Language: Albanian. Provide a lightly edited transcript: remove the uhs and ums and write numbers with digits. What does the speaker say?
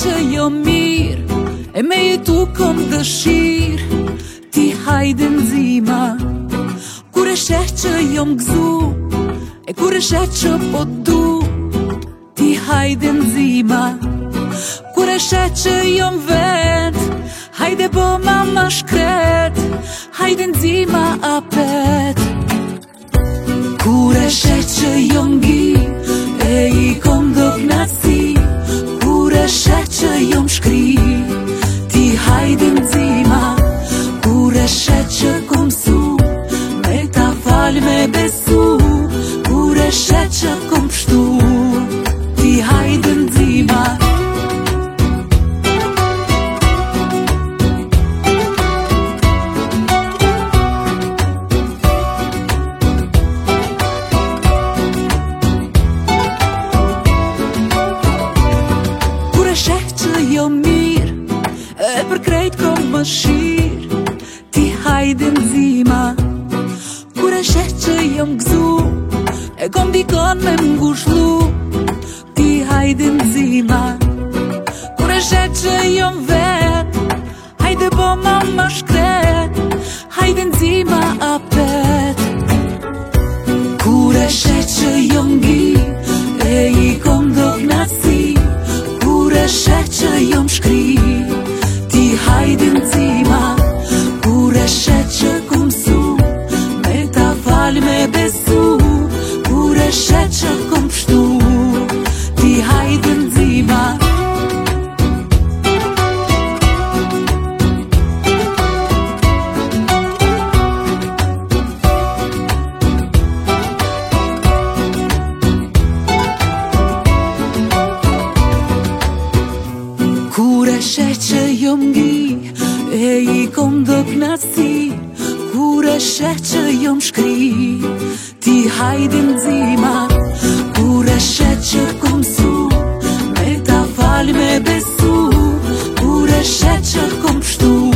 që jo mirë, e me jetu kom dëshirë. Ti hajde nxima, kur e sheh që jom gëzu, e kur e sheh që po du. Ti hajde nxima, kur e sheh që jom vet, hajde bo mama shkret, hajde nxima apet. Kur e sheh që jom gi, e i kom do knasi, kur e sheh që jom shkri, ti hajde nxima, kur e sheh që kom su, me ta fal me besu, kur e sheh që kom pështu, ti hajde nxima. Jo mirë, e për krejt kom më shirë, ti hajde nxima. Kur e sheh që jom gëzu, e kom dikon me mgushlu, ti hajde nxima. Kur e sheh që jom vet, hajde bo mama shkret, hajde nxima apet. Kur e sheh që jom gi, e i kom do knasi, kur e sheh që jom shkri, ti hajde nxima. Kur e sheh që kom su, me ta fal me besu, kur e sheh që kom pështu, ti hajde nxima. Kur e sheh që jom gi, e i kom do knasi, kur e sheh që jom shkri, ti hajde nxima. Kur e sheh që kom su, me ta fal me besu, kur e sheh që kom pështu,